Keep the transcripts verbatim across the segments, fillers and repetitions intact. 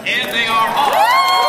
and they are off.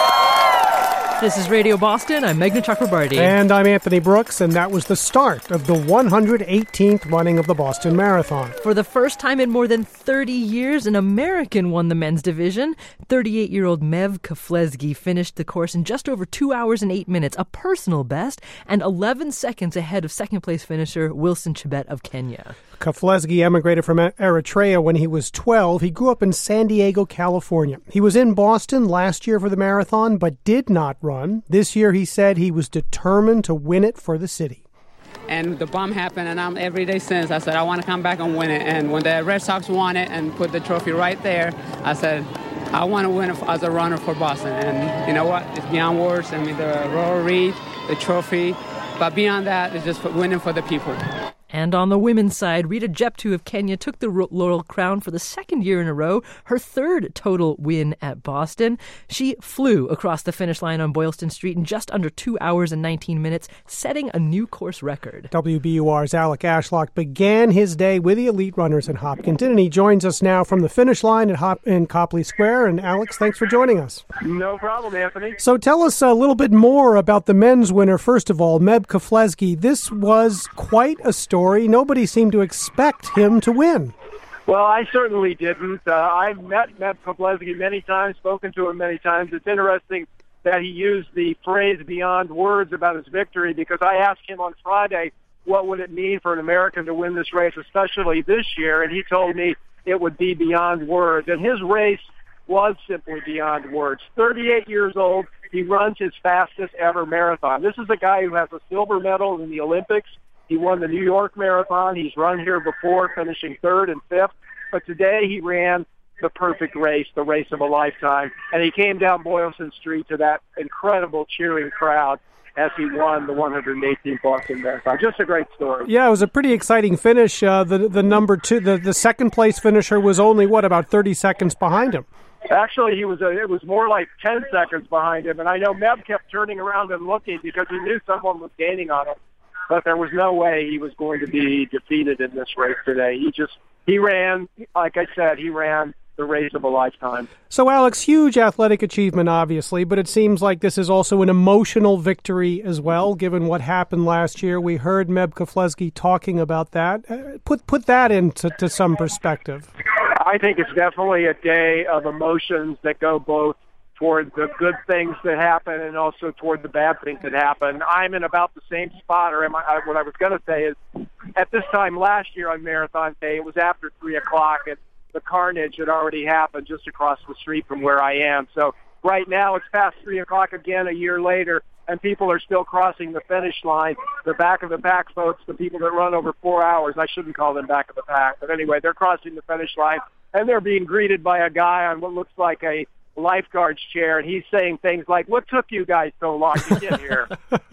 This is Radio Boston. I'm Meghna Chakrabarty. And I'm Anthony Brooks, and that was the start of the one hundred eighteenth running of the Boston Marathon. For the first time in more than thirty years, an American won the men's division. thirty-eight-year-old Mev Keflezighi finished the course in just over two hours and eight minutes, a personal best, and eleven seconds ahead of second-place finisher Wilson Chebet of Kenya. Keflezighi emigrated from Eritrea when he was twelve. He grew up in San Diego, California. He was in Boston last year for the marathon, but did not run. This year, he said he was determined to win it for the city. And the bump happened, and I'm every day since. I said, I want to come back and win it. And when the Red Sox won it and put the trophy right there, I said, I want to win it as a runner for Boston. And you know what? It's beyond words. I mean, the Laurel Reed, the trophy. But beyond that, it's just winning for the people. And on the women's side, Rita Jeptu of Kenya took the Laurel Crown for the second year in a row, her third total win at Boston. She flew across the finish line on Boylston Street in just under two hours and nineteen minutes, setting a new course record. W B U R's Alec Ashlock began his day with the elite runners in Hopkinton, and he joins us now from the finish line at Hop- in Copley Square. And Alex, thanks for joining us. No problem, Anthony. So tell us a little bit more about the men's winner. First of all, Mev Keflezighi. This was quite a story. Nobody seemed to expect him to win. Well, I certainly didn't. Uh, I've met Mev Keflezighi many times, spoken to him many times. It's interesting that he used the phrase beyond words about his victory, because I asked him on Friday what would it mean for an American to win this race, especially this year, and he told me it would be beyond words. And his race was simply beyond words. thirty-eight years old, he runs his fastest ever marathon. This is a guy who has a silver medal in the Olympics. He won the New York Marathon. He's run here before, finishing third and fifth. But today he ran the perfect race, the race of a lifetime. And he came down Boylston Street to that incredible cheering crowd as he won the one hundred eighteenth Boston Marathon. Just a great story. Yeah, it was a pretty exciting finish. Uh, the the number two, the, the second place finisher was only, what, about thirty seconds behind him? Actually, he was a, it was more like ten seconds behind him. And I know Mev kept turning around and looking because he knew someone was gaining on him. But there was no way he was going to be defeated in this race today. He just, he ran, like I said, he ran the race of a lifetime. So, Alex, huge athletic achievement, obviously, but it seems like this is also an emotional victory as well, given what happened last year. We heard Mev Keflezighi talking about that. Uh, put put that into to some perspective. I think it's definitely a day of emotions that go both toward the good things that happen and also toward the bad things that happen. I'm in about the same spot, or am I, what I was going to say is, at this time last year on Marathon Day, it was after three o'clock, and the carnage had already happened just across the street from where I am. So right now it's past three o'clock again a year later, and people are still crossing the finish line. The back of the pack folks, the people that run over four hours, I shouldn't call them back of the pack, but anyway, they're crossing the finish line, and they're being greeted by a guy on what looks like a lifeguard's chair, and he's saying things like, what took you guys so long to get here?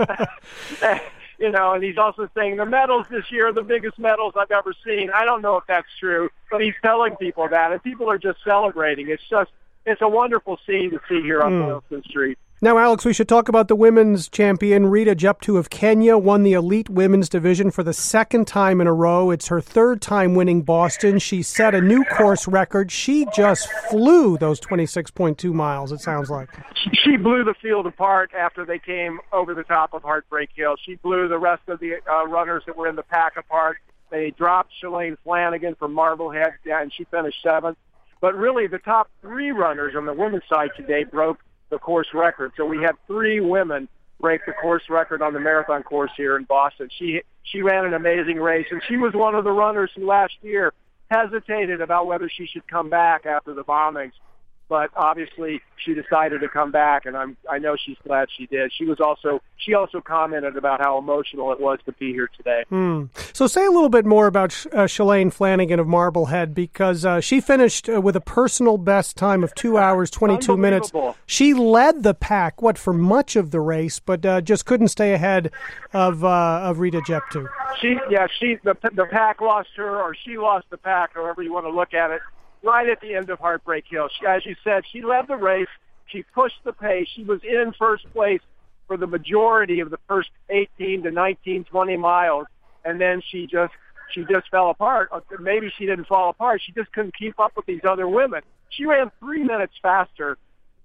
You know, and he's also saying the medals this year are the biggest medals I've ever seen. I don't know if that's true, but he's telling people that, and people are just celebrating. It's just, it's a wonderful scene to see here on mm. Boylston Street. Now, Alex, we should talk about the women's champion. Rita Jeptu of Kenya won the elite women's division for the second time in a row. It's her third time winning Boston. She set a new course record. She just flew those twenty-six point two miles, it sounds like. She blew the field apart after they came over the top of Heartbreak Hill. She blew the rest of the uh, runners that were in the pack apart. They dropped Shalane Flanagan from Marblehead, and she finished seventh. But really, the top three runners on the women's side today broke the course record. So we had three women break the course record on the marathon course here in Boston. She she ran an amazing race, and she was one of the runners who last year hesitated about whether she should come back after the bombings. But obviously, she decided to come back, and I'm I know she's glad she did. She was also she also commented about how emotional it was to be here today. Hmm. So say a little bit more about uh, Shalane Flanagan of Marblehead, because uh, she finished uh, with a personal best time of two hours twenty-two minutes. She led the pack, what, for much of the race, but uh, just couldn't stay ahead of uh, of Rita Jeptu. She yeah she the the pack lost her, or she lost the pack, however you want to look at it. Right at the end of Heartbreak Hill. She, as you said, she led the race. She pushed the pace. She was in first place for the majority of the first eighteen to nineteen, twenty miles, and then she just she just fell apart. Maybe she didn't fall apart. She just couldn't keep up with these other women. She ran three minutes faster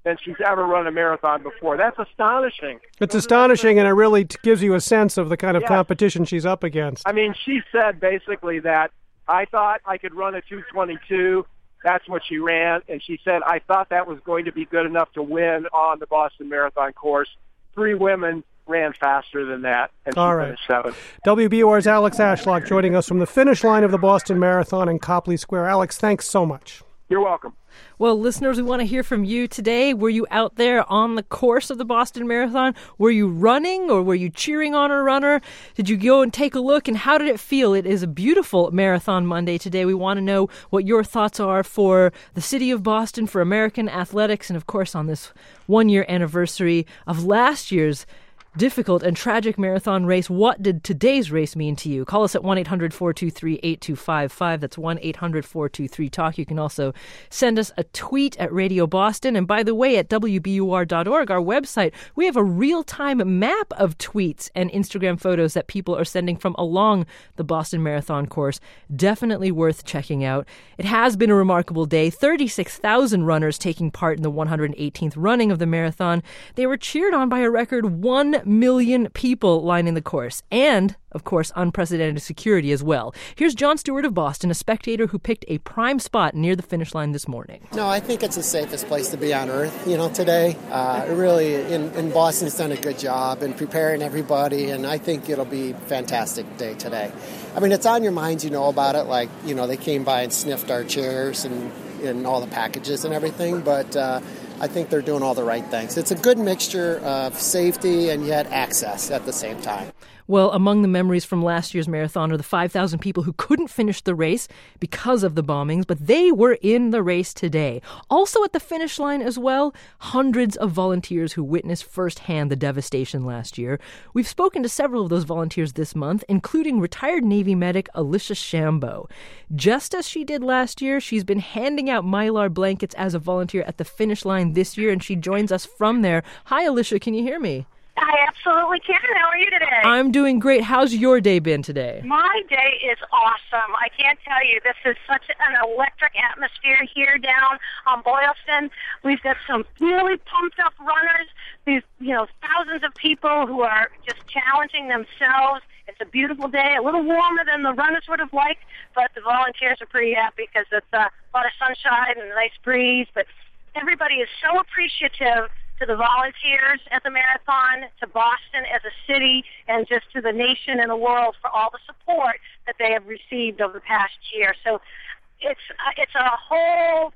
than she's ever run a marathon before. That's astonishing. It's astonishing, and it really t- gives you a sense of the kind of yeah. competition she's up against. I mean, she said basically that I thought I could run a two twenty-two. That's what she ran, and she said, I thought that was going to be good enough to win on the Boston Marathon course. Three women ran faster than that, and she All right. finished seventh. W B U R's Alex Ashlock joining us from the finish line of the Boston Marathon in Copley Square. Alex, thanks so much. You're welcome. Well, listeners, we want to hear from you today. Were you out there on the course of the Boston Marathon? Were you running, or were you cheering on a runner? Did you go and take a look, and how did it feel? It is a beautiful Marathon Monday today. We want to know what your thoughts are for the city of Boston, for American athletics, and of course on this one-year anniversary of last year's difficult and tragic marathon race. What did today's race mean to you? Call us at one eight hundred four two three eight two five five. That's one eight hundred four two three talk. You can also send us a tweet at Radio Boston. And by the way, at W B U R dot org, our website, we have a real-time map of tweets and Instagram photos that people are sending from along the Boston Marathon course. Definitely worth checking out. It has been a remarkable day. thirty-six thousand runners taking part in the one hundred eighteenth running of the marathon. They were cheered on by a record one million people lining the course, and, of course, unprecedented security as well. Here's John Stewart of Boston, a spectator who picked a prime spot near the finish line this morning. No, I think it's the safest place to be on Earth, you know, today. Uh, really, in, in Boston's done a good job in preparing everybody, and I think it'll be a fantastic day today. I mean, it's on your minds, you know about it, like, you know, they came by and sniffed our chairs and, and all the packages and everything, but uh, I think they're doing all the right things. It's a good mixture of safety and yet access at the same time. Well, among the memories from last year's marathon are the five thousand people who couldn't finish the race because of the bombings, but they were in the race today. Also at the finish line as well, hundreds of volunteers who witnessed firsthand the devastation last year. We've spoken to several of those volunteers this month, including retired Navy medic Alicia Shambo. Just as she did last year, she's been handing out Mylar blankets as a volunteer at the finish line this year, and she joins us from there. Hi, Alicia, can you hear me? I absolutely can. How are you today? I'm doing great. How's your day been today? My day is awesome. I can't tell you. This is such an electric atmosphere here down on Boylston. We've got some really pumped up runners. These, you know, thousands of people who are just challenging themselves. It's a beautiful day, a little warmer than the runners would have liked, but the volunteers are pretty happy because it's a lot of sunshine and a nice breeze. But everybody is so appreciative to the volunteers at the marathon, to Boston as a city, and just to the nation and the world for all the support that they have received over the past year. So it's uh, it's a whole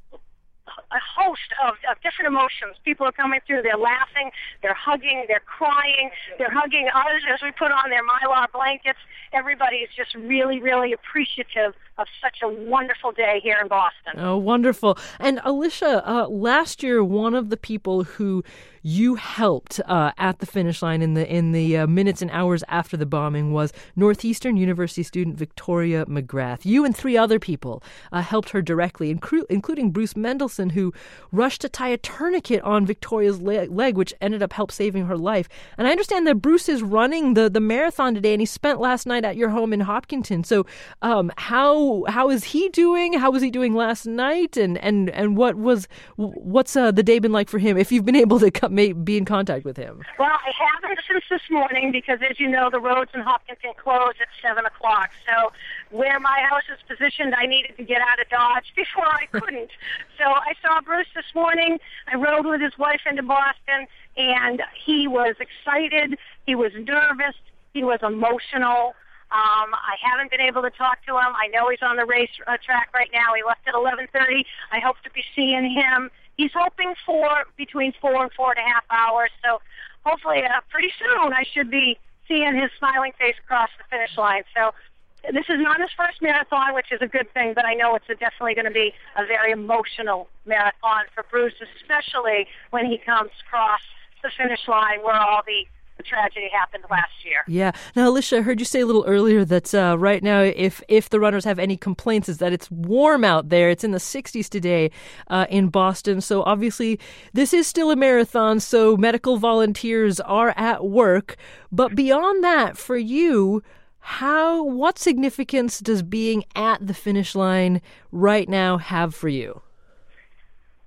a host of, of different emotions. People are coming through. They're laughing. They're hugging. They're crying. They're hugging us as we put on their Mylar blankets. Everybody is just really, really appreciative of such a wonderful day here in Boston. Oh, wonderful. And Alicia, uh, last year, one of the people who you helped uh, at the finish line in the in the uh, minutes and hours after the bombing was Northeastern University student Victoria McGrath. You and three other people uh, helped her directly, incru- including Bruce Mendelson, who rushed to tie a tourniquet on Victoria's le- leg, which ended up help saving her life. And I understand that Bruce is running the, the marathon today, and he spent last night at your home in Hopkinton. So um, how how is he doing? How was he doing last night? And and, and what was what's uh, the day been like for him, if you've been able to come, may, be in contact with him? Well, I haven't since this morning because, as you know, the roads in Hopkinton close at seven o'clock. So where my house is positioned, I needed to get out of Dodge before I couldn't. So I saw Bruce this morning. I rode with his wife into Boston, and he was excited. He was nervous. He was emotional. Um, I haven't been able to talk to him. I know he's on the race uh, track right now. He left at eleven thirty. I hope to be seeing him. He's hoping for between four and four and a half hours. So hopefully uh, pretty soon I should be seeing his smiling face across the finish line. So this is not his first marathon, which is a good thing, but I know it's a definitely going to be a very emotional marathon for Bruce, especially when he comes across the finish line where all the The tragedy happened last year. Yeah. Now, Alicia, I heard you say a little earlier that uh, right now, if if the runners have any complaints, is that it's warm out there. It's in the sixties today uh, in Boston. So obviously, this is still a marathon, so medical volunteers are at work. But beyond that, for you, how what significance does being at the finish line right now have for you?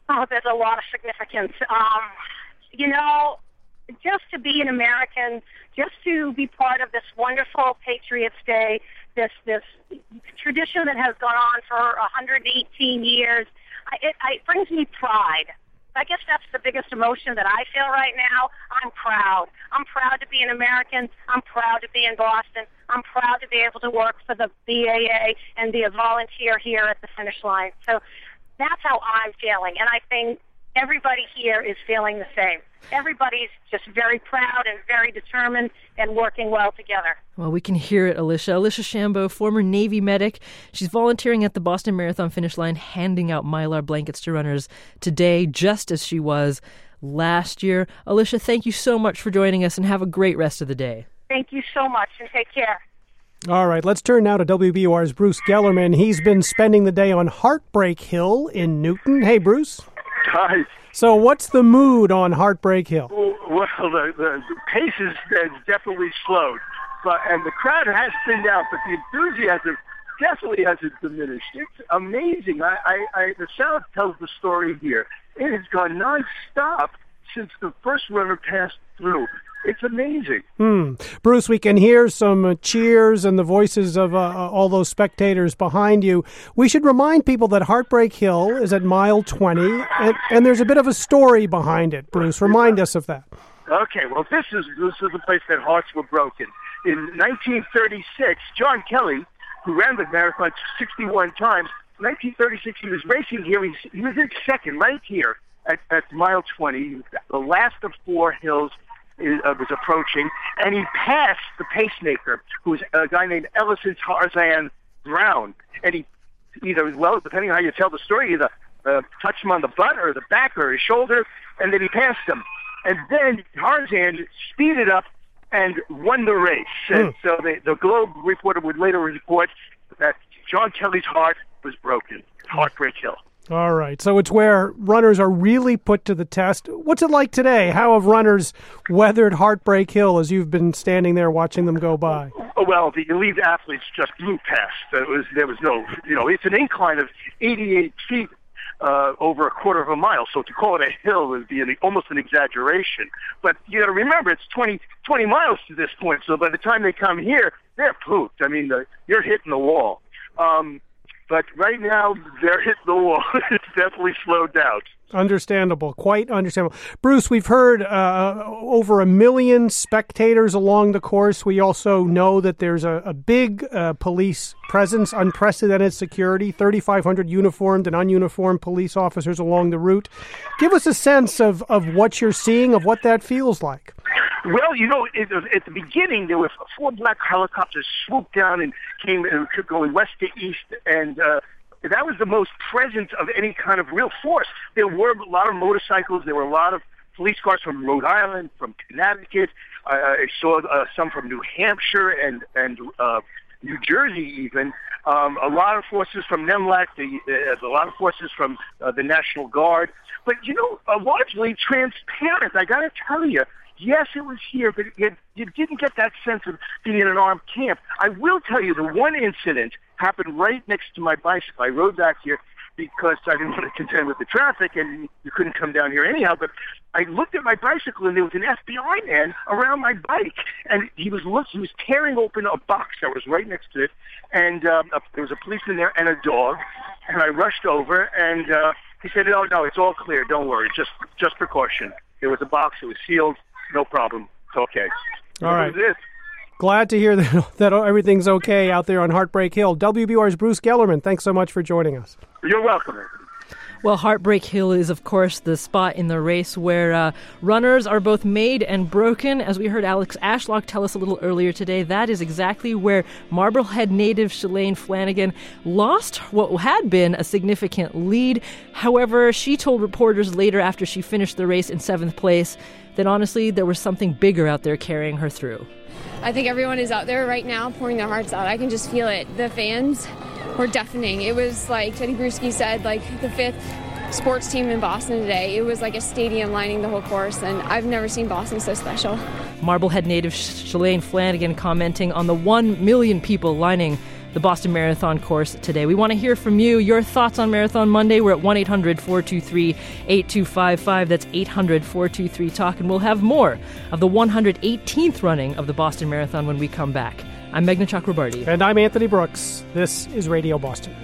Oh, there's a lot of significance. Um, you know, just to be an American, just to be part of this wonderful Patriots Day, this this tradition that has gone on for one hundred eighteen years, it, it brings me pride. I guess that's the biggest emotion that I feel right now. I'm proud. I'm proud to be an American. I'm proud to be in Boston. I'm proud to be able to work for the B A A and be a volunteer here at the finish line. So that's how I'm feeling, and I think everybody here is feeling the same. Everybody's just very proud and very determined and working well together. Well, we can hear it, Alicia. Alicia Shambo, former Navy medic. She's volunteering at the Boston Marathon finish line, handing out Mylar blankets to runners today, just as she was last year. Alicia, thank you so much for joining us, and have a great rest of the day. Thank you so much, and take care. All right, let's turn now to W B U R's Bruce Gellerman. He's been spending the day on Heartbreak Hill in Newton. Hey, Bruce. Hi. So what's the mood on Heartbreak Hill? Well, the, the, the pace is, is definitely slowed, but and the crowd has thinned out, but the enthusiasm definitely hasn't diminished. It's amazing. I, I, I the sound tells the story here. It has gone nonstop since the first runner passed through. It's amazing. Hmm. Bruce, we can hear some uh, cheers and the voices of uh, all those spectators behind you. We should remind people that Heartbreak Hill is at mile twenty, and, and there's a bit of a story behind it. Bruce, remind us of that. Okay, well, this is this is a place that hearts were broken. In nineteen thirty-six, John Kelly, who ran the marathon sixty-one times, nineteen thirty-six, he was racing here. He, he was in second right here at, at mile twenty, the last of four hills. Uh, was approaching, and he passed the pacemaker, who was a guy named Ellison Tarzan Brown. And he either, well, depending on how you tell the story, either uh, touched him on the butt or the back or his shoulder, and then he passed him. And then Tarzan speeded up and won the race. Mm. And so the, the Globe reporter would later report that John Kelly's heart was broken. Heartbreak Hill. All right. So it's where runners are really put to the test. What's it like today? How have runners weathered Heartbreak Hill as you've been standing there watching them go by? Well, the elite athletes just blew past. There was, there was no, you know, it's an incline of eighty-eight feet uh, over a quarter of a mile. So to call it a hill would be an, almost an exaggeration. But you got to remember, it's twenty, twenty miles to this point. So by the time they come here, they're pooped. I mean, the, you're hitting the wall. Um, But right now, they're hitting the wall. It's definitely slowed down. Understandable. Quite understandable. Bruce, we've heard uh, over a million spectators along the course. We also know that there's a, a big uh, police presence, unprecedented security, thirty-five hundred uniformed and ununiformed police officers along the route. Give us a sense of, of what you're seeing, of what that feels like. Well, you know, it, at the beginning, there were four black helicopters swooped down and came and going west to east, and uh, that was the most presence of any kind of real force. There were a lot of motorcycles. There were a lot of police cars from Rhode Island, from Connecticut. Uh, I saw uh, some from New Hampshire and and uh, New Jersey even. Um, a lot of forces from NEMLAC, the, uh, a lot of forces from uh, the National Guard. But, you know, uh, largely transparent, I got to tell you. Yes, it was here, but it, you didn't get that sense of being in an armed camp. I will tell you, the one incident happened right next to my bicycle. I rode back here because I didn't want to contend with the traffic, and you couldn't come down here anyhow. But I looked at my bicycle, and there was an F B I man around my bike, and he was looking, he was tearing open a box that was right next to it, and um, there was a policeman there and a dog, and I rushed over, and uh, he said, "Oh no, it's all clear. Don't worry, just just precaution. There was a box; it was sealed." No problem. It's okay. All right. Glad to hear that, that everything's okay out there on Heartbreak Hill. W B U R's Bruce Gellerman, thanks so much for joining us. You're welcome. Well, Heartbreak Hill is, of course, the spot in the race where uh, runners are both made and broken. As we heard Alex Ashlock tell us a little earlier today, that is exactly where Marblehead native Shalane Flanagan lost what had been a significant lead. However, she told reporters later after she finished the race in seventh place that honestly there was something bigger out there carrying her through. I think everyone is out there right now pouring their hearts out. I can just feel it. The fans were deafening. It was like Teddy Bruschi said, like the fifth sports team in Boston today. It was like a stadium lining the whole course, and I've never seen Boston so special. Marblehead native Shalane Flanagan commenting on the one million people lining the Boston Marathon course today. We want to hear from you, your thoughts on Marathon Monday. We're at one eight hundred four two three eight two five five. That's eight hundred four two three talk. And we'll have more of the one hundred eighteenth running of the Boston Marathon when we come back. I'm Meghna Chakrabarti. And I'm Anthony Brooks. This is Radio Boston.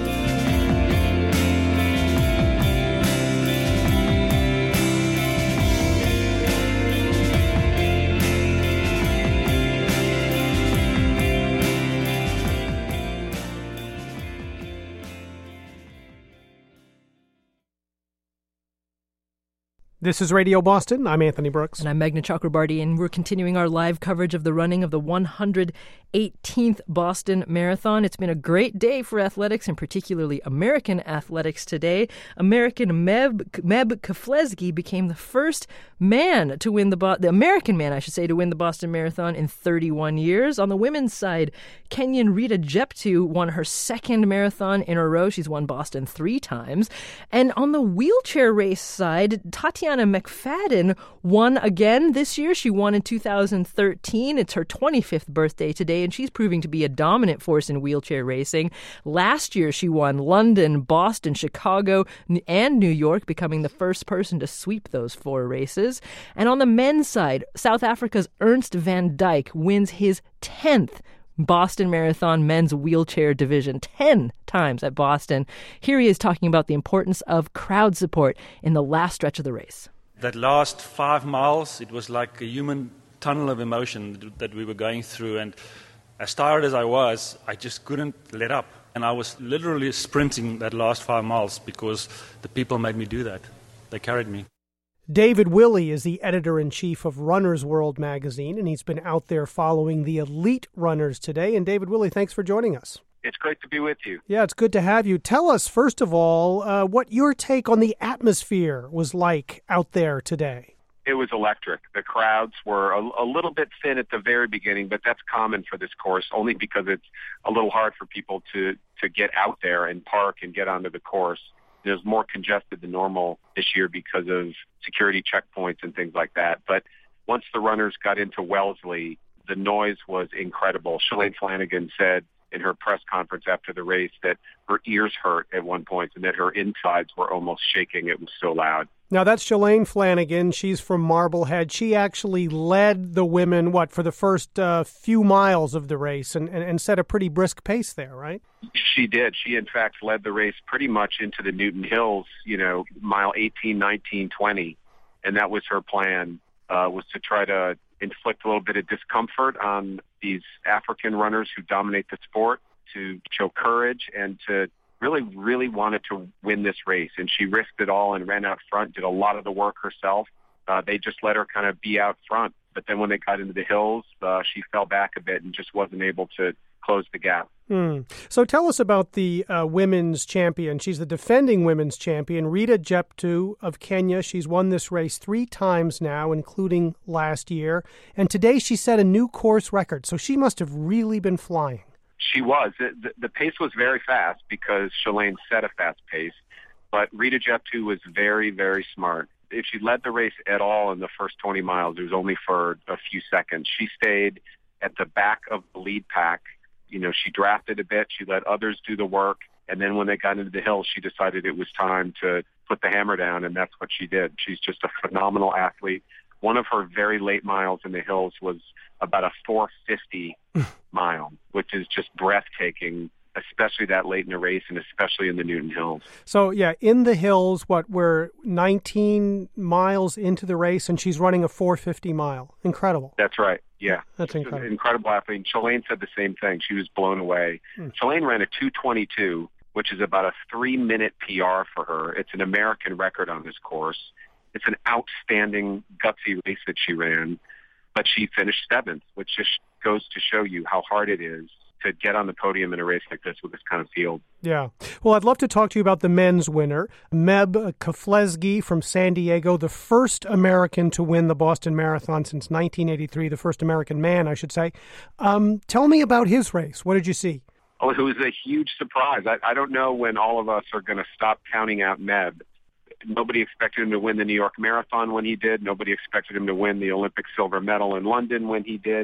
This is Radio Boston. I'm Anthony Brooks. And I'm Meghna Chakrabarti, and we're continuing our live coverage of the running of the one hundred eighteenth Boston Marathon. It's been a great day for athletics, and particularly American athletics today. American Meb, Meb Keflezighi became the first man to win the, Bo- the American man, I should say, to win the Boston Marathon in thirty-one years. On the women's side, Kenyan Rita Jeptu won her second marathon in a row. She's won Boston three times. And on the wheelchair race side, Tatiana McFadden won again this year. She won in two thousand thirteen. It's her twenty-fifth birthday today, and she's proving to be a dominant force in wheelchair racing. Last year, she won London, Boston, Chicago, and New York, becoming the first person to sweep those four races. And on the men's side, South Africa's Ernst van Dijk wins his tenth Boston Marathon men's wheelchair division, ten times at Boston. Here he is talking about the importance of crowd support in the last stretch of the race. That last five miles, it was like a human tunnel of emotion that we were going through. And as tired as I was, I just couldn't let up. And I was literally sprinting that last five miles because the people made me do that. They carried me. David Willey is the editor-in-chief of Runner's World magazine, and he's been out there following the elite runners today. And David Willey, thanks for joining us. It's great to be with you. Yeah, it's good to have you. Tell us, first of all, uh, what your take on the atmosphere was like out there today. It was electric. The crowds were a, a little bit thin at the very beginning, but that's common for this course, only because it's a little hard for people to, to get out there and park and get onto the course. It was more congested than normal this year because of security checkpoints and things like that. But once the runners got into Wellesley, the noise was incredible. Shalane Flanagan said in her press conference after the race that her ears hurt at one point and that her insides were almost shaking. It was so loud. Now, that's Shalane Flanagan. She's from Marblehead. She actually led the women, what, for the first uh, few miles of the race and, and, and set a pretty brisk pace there, right? She did. She, in fact, led the race pretty much into the Newton Hills, you know, mile eighteen, nineteen, twenty. And that was her plan, uh, was to try to inflict a little bit of discomfort on these African runners who dominate the sport, to show courage and to really, really wanted to win this race. And she risked it all and ran out front, did a lot of the work herself. Uh, they just let her kind of be out front. But then when they got into the hills, uh, she fell back a bit and just wasn't able to close the gap. Hmm. So tell us about the uh, women's champion. She's the defending women's champion, Rita Jeptu of Kenya. She's won this race three times now, including last year. And today she set a new course record. So she must have really been flying. She was. The, the pace was very fast because Shalane set a fast pace, but Rita Jeptu was very, very smart. If she led the race at all in the first twenty miles, it was only for a few seconds. She stayed at the back of the lead pack. You know, she drafted a bit. She let others do the work. And then when they got into the hills, she decided it was time to put the hammer down, and that's what she did. She's just a phenomenal athlete. One of her very late miles in the hills was about a four fifty mile, which is just breathtaking, especially that late in the race and especially in the Newton Hills. So, yeah, in the hills, what, we're nineteen miles into the race, and she's running a four fifty mile. Incredible. That's right, yeah. That's She's incredible. An incredible athlete. Shalane said the same thing. She was blown away. Mm. Shalane ran a two twenty-two, which is about a three-minute P R for her. It's an American record on this course. It's an outstanding, gutsy race that she ran, but she finished seventh, which just goes to show you how hard it is to get on the podium in a race like this with this kind of field. Yeah. Well, I'd love to talk to you about the men's winner, Meb Keflezighi from San Diego, the first American to win the Boston Marathon since nineteen eighty-three, the first American man, I should say. Um, tell me about his race. What did you see? Oh, it was a huge surprise. I, I don't know when all of us are going to stop counting out Meb. Nobody expected him to win the New York Marathon when he did. Nobody expected him to win the Olympic silver medal in London when he did.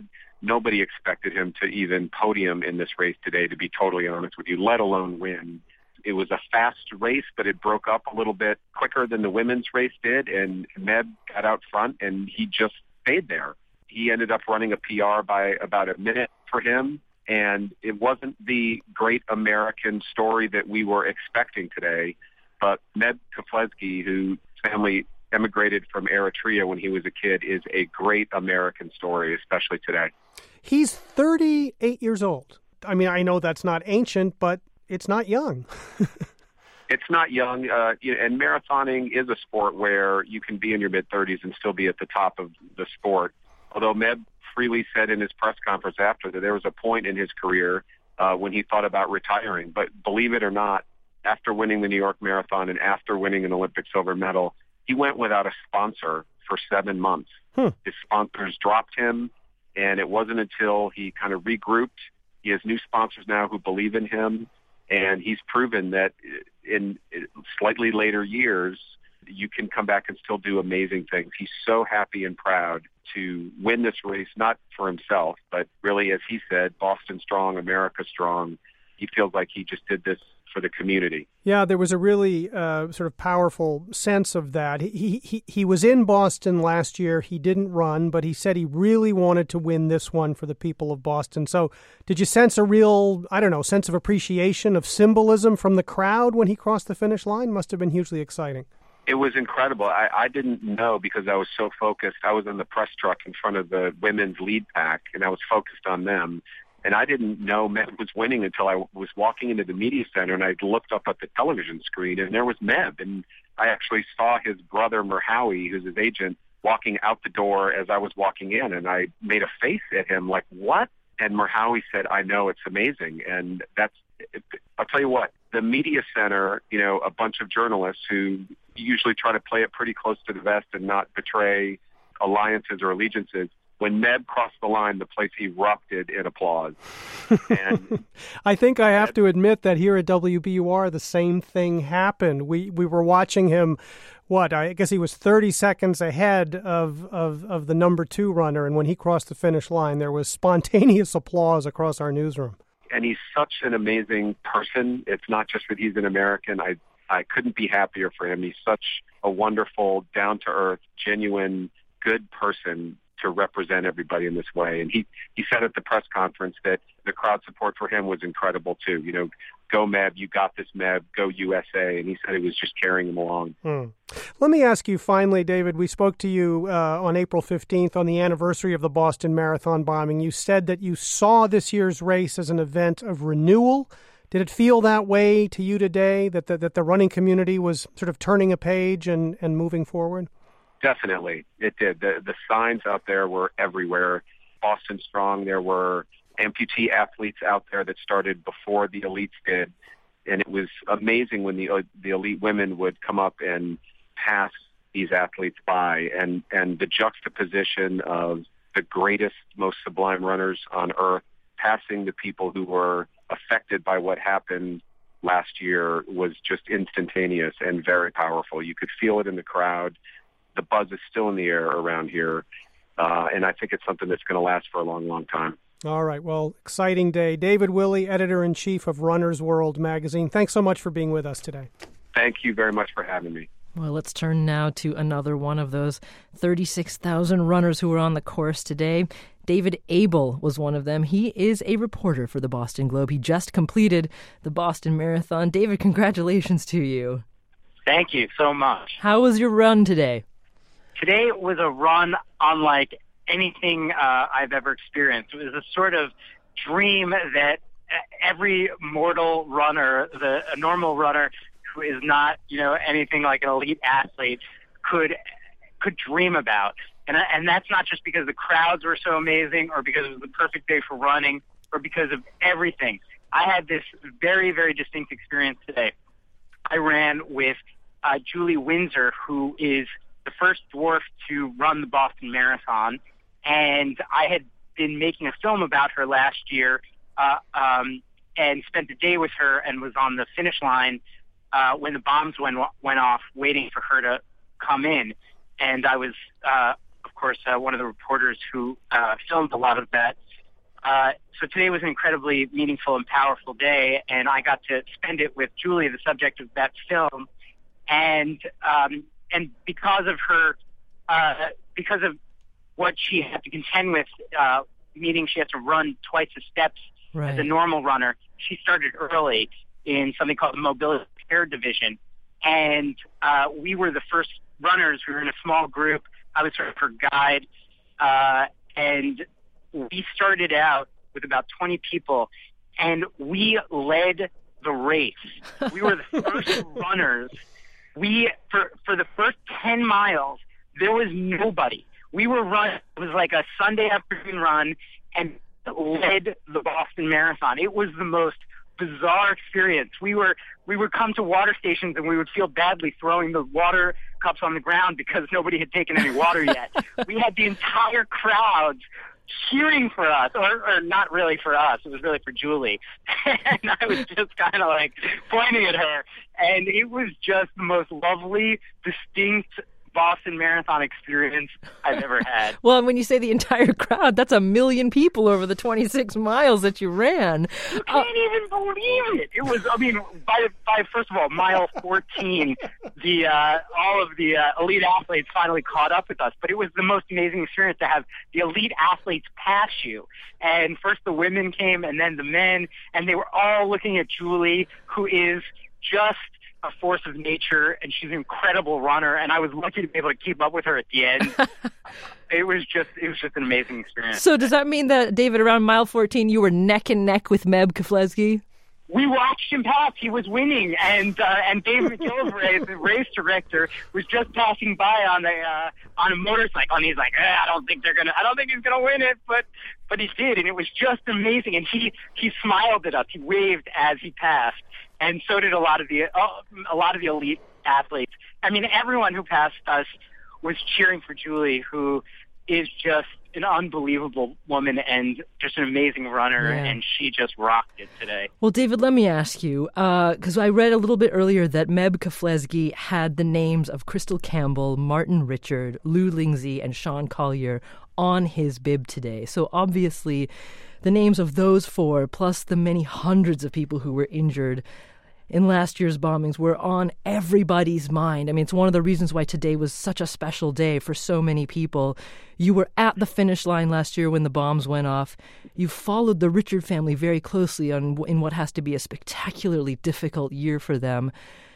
nobody expected him to even podium in this race today, to be totally honest with you, let alone win. It was a fast race, but it broke up a little bit quicker than the women's race did, and Meb got out front, and he just stayed there. He ended up running a P R by about a minute for him, and it wasn't the great American story that we were expecting today, but Meb Keflezighi, whose family emigrated from Eritrea when he was a kid, is a great American story, especially today. He's thirty-eight years old. I mean, I know that's not ancient, but it's not young. It's not young, uh, you know, and marathoning is a sport where you can be in your mid-thirties and still be at the top of the sport. Although Meb freely said in his press conference after that there was a point in his career uh, when he thought about retiring. But believe it or not, after winning the New York Marathon and after winning an Olympic silver medal, he went without a sponsor for seven months. Hmm. His sponsors dropped him, and it wasn't until he kind of regrouped. He has new sponsors now who believe in him, and he's proven that in slightly later years, you can come back and still do amazing things. He's so happy and proud to win this race, not for himself, but really, as he said, Boston strong, America strong. He feels like he just did this for the community. Yeah, there was a really uh, sort of powerful sense of that. He, he he was in Boston last year. He didn't run, but he said he really wanted to win this one for the people of Boston. So did you sense a real, I don't know, sense of appreciation, of symbolism from the crowd when he crossed the finish line? Must have been hugely exciting. It was incredible. I, I didn't know because I was so focused. I was in the press truck in front of the women's lead pack, and I was focused on them. And I didn't know Meb was winning until I was walking into the media center, and I looked up at the television screen, and there was Meb. And I actually saw his brother, Merhawi, who's his agent, walking out the door as I was walking in. And I made a face at him like, what? And Merhawi said, I know, it's amazing. And that's, I'll tell you what, the media center, you know, a bunch of journalists who usually try to play it pretty close to the vest and not betray alliances or allegiances, when Meb crossed the line, the place erupted in applause. And I think I have to admit that here at W B U R, the same thing happened. We we were watching him, what, I guess he was thirty seconds ahead of, of, of the number two runner, and when he crossed the finish line, there was spontaneous applause across our newsroom. And he's such an amazing person. It's not just that he's an American. I, I couldn't be happier for him. He's such a wonderful, down-to-earth, genuine, good person to represent everybody in this way. And he, he said at the press conference that the crowd support for him was incredible too. You know, go Meb, you got this Meb, go U S A. And he said it was just carrying him along. Hmm. Let me ask you finally, David, we spoke to you uh, on April fifteenth on the anniversary of the Boston Marathon bombing. You said that you saw this year's race as an event of renewal. Did it feel that way to you today, that the, that the running community was sort of turning a page and, and moving forward? Definitely, it did. The, the signs out there were everywhere. Boston Strong, there were amputee athletes out there that started before the elites did. And it was amazing when the uh, the elite women would come up and pass these athletes by. And, and the juxtaposition of the greatest, most sublime runners on earth passing the people who were affected by what happened last year was just instantaneous and very powerful. You could feel it in the crowd. The buzz is still in the air around here, uh, and I think it's something that's going to last for a long, long time. All right. Well, exciting day. David Willey, editor-in-chief of Runner's World magazine. Thanks so much for being with us today. Thank you very much for having me. Well, let's turn now to another one of those thirty-six thousand runners who were on the course today. David Abel was one of them. He is a reporter for the Boston Globe. He just completed the Boston Marathon. David, congratulations to you. Thank you so much. How was your run today? Today was a run unlike anything uh, I've ever experienced. It was a sort of dream that every mortal runner, the a normal runner who is not, you know, anything like an elite athlete, could could dream about. And and that's not just because the crowds were so amazing, or because it was the perfect day for running, or because of everything. I had this very, very distinct experience today. I ran with uh, Julie Windsor, who is the first dwarf to run the Boston Marathon, and I had been making a film about her last year uh, um, and spent the day with her and was on the finish line uh, when the bombs went went off, waiting for her to come in. And I was, uh, of course, uh, one of the reporters who uh, filmed a lot of that uh, so today was an incredibly meaningful and powerful day, and I got to spend it with Julie, the subject of that film. And um, and because of her, uh, because of what she had to contend with, uh, meaning she had to run twice the steps right. as a normal runner, she started early in something called the mobility care division. And uh, we were the first runners. We were in a small group. I was sort of her guide. Uh, and we started out with about twenty people, and we led the race. We were the first runners. We, for, for the first ten miles, there was nobody. We were running. It was like a Sunday afternoon run, and led the Boston Marathon. It was the most bizarre experience. We were we would come to water stations and we would feel badly throwing the water cups on the ground because nobody had taken any water yet. We had the entire crowd cheering for us, or, or not really for us. It was really for Julie. And I was just kind of like pointing at her. And it was just the most lovely, distinct Boston Marathon experience I've ever had. Well, and when you say the entire crowd, that's a million people over the twenty-six miles that you ran. You can't uh, even believe it. It was, I mean, by, by first of all, mile fourteen, the uh, all of the uh, elite athletes finally caught up with us. But it was the most amazing experience to have the elite athletes pass you. And first the women came and then the men, and they were all looking at Julie, who is just a force of nature, and she's an incredible runner, and I was lucky to be able to keep up with her at the end. It was just it was just an amazing experience. So does that mean that, David, around mile fourteen, you were neck and neck with Meb Keflezighi? We watched him pass. He was winning, and uh, and Dave McGillivray, the race director, was just passing by on a uh, on a motorcycle, and he's like, eh, "I don't think they're gonna. I don't think he's gonna win it," but but he did, and it was just amazing. And he he smiled at us. He waved as he passed, and so did a lot of the uh, a lot of the elite athletes. I mean, everyone who passed us was cheering for Julie, who is just an unbelievable woman and just an amazing runner, yeah. and she just rocked it today. Well, David, let me ask you, because uh, I read a little bit earlier that Meb Keflezighi had the names of Crystal Campbell, Martin Richard, Lou Lingsey, and Sean Collier on his bib today. So obviously the names of those four, plus the many hundreds of people who were injured in last year's bombings, were on everybody's mind. I mean, it's one of the reasons why today was such a special day for so many people. You were at the finish line last year when the bombs went off. You followed the Richard family very closely on in what has to be a spectacularly difficult year for them.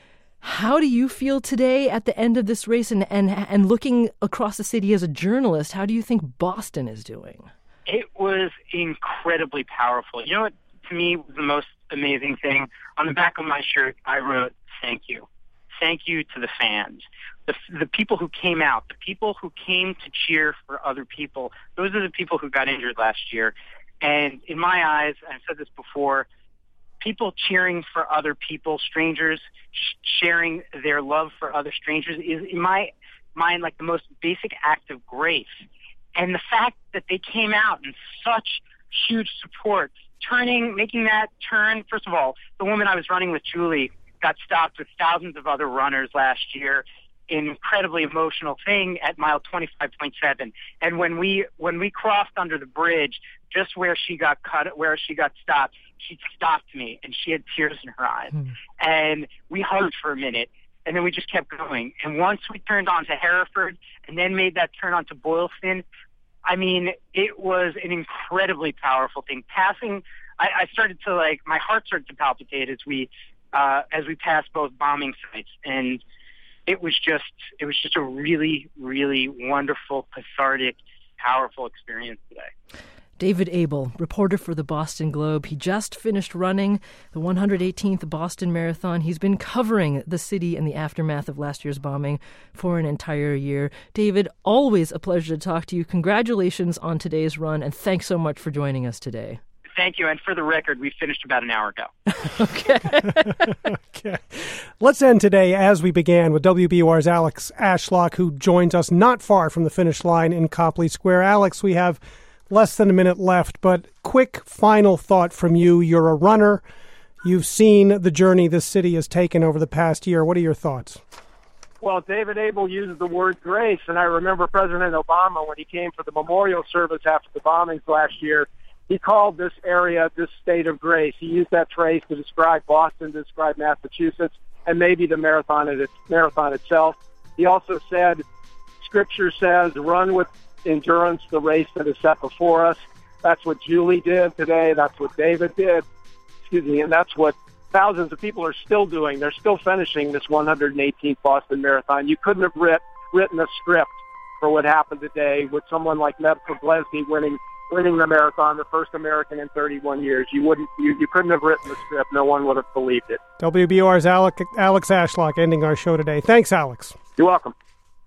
How do you feel today at the end of this race, and, and, and looking across the city as a journalist, how do you think Boston is doing? It was incredibly powerful. You know what, to me, was the most amazing thing? On the back of my shirt, I wrote, "Thank you. Thank you to the fans. The, the people who came out, the people who came to cheer for other people. Those are the people who got injured last year." And in my eyes, I've said this before, people cheering for other people, strangers, sh- sharing their love for other strangers is, in my mind, like the most basic act of grace. And the fact that they came out in such huge support, turning, making that turn. First of all, the woman I was running with, Julie, got stopped with thousands of other runners last year. An incredibly emotional thing at mile twenty-five point seven. And when we when we crossed under the bridge, just where she got cut, where she got stopped, she stopped me, and she had tears in her eyes. Mm. And we hugged for a minute, and then we just kept going. And once we turned onto Hereford, and then made that turn onto Boylston, I mean, it was an incredibly powerful thing. Passing, I, I started to like, my heart started to palpitate as we, uh, as we passed both bombing sites, and it was just, it was just a really, really wonderful, cathartic, powerful experience today. David Abel, reporter for the Boston Globe. He just finished running the one hundred eighteenth Boston Marathon. He's been covering the city and the aftermath of last year's bombing for an entire year. David, always a pleasure to talk to you. Congratulations on today's run, and thanks so much for joining us today. Thank you. And for the record, we finished about an hour ago. Okay. Okay. Let's end today as we began with W B U R's Alex Ashlock, who joins us not far from the finish line in Copley Square. Alex, we have less than a minute left, but quick final thought from you. You're a runner. You've seen the journey this city has taken over the past year. What are your thoughts? Well, David Abel used the word grace, and I remember President Obama, when he came for the memorial service after the bombings last year, he called this area this state of grace. He used that phrase to describe Boston, to describe Massachusetts, and maybe the marathon, it, marathon itself. He also said, Scripture says, run with endurance the race that is set before us. That's what Julie did today. That's what David did. Excuse me. And that's what thousands of people are still doing. They're still finishing this one hundred eighteenth Boston Marathon. You couldn't have writ, written a script for what happened today with someone like Meb Keflezighi winning winning the marathon, the first American in thirty-one years. You wouldn't, you, you couldn't have written the script. No one would have believed it. W B O R's Alex, Alex Ashlock ending our show today. Thanks, Alex. You're welcome.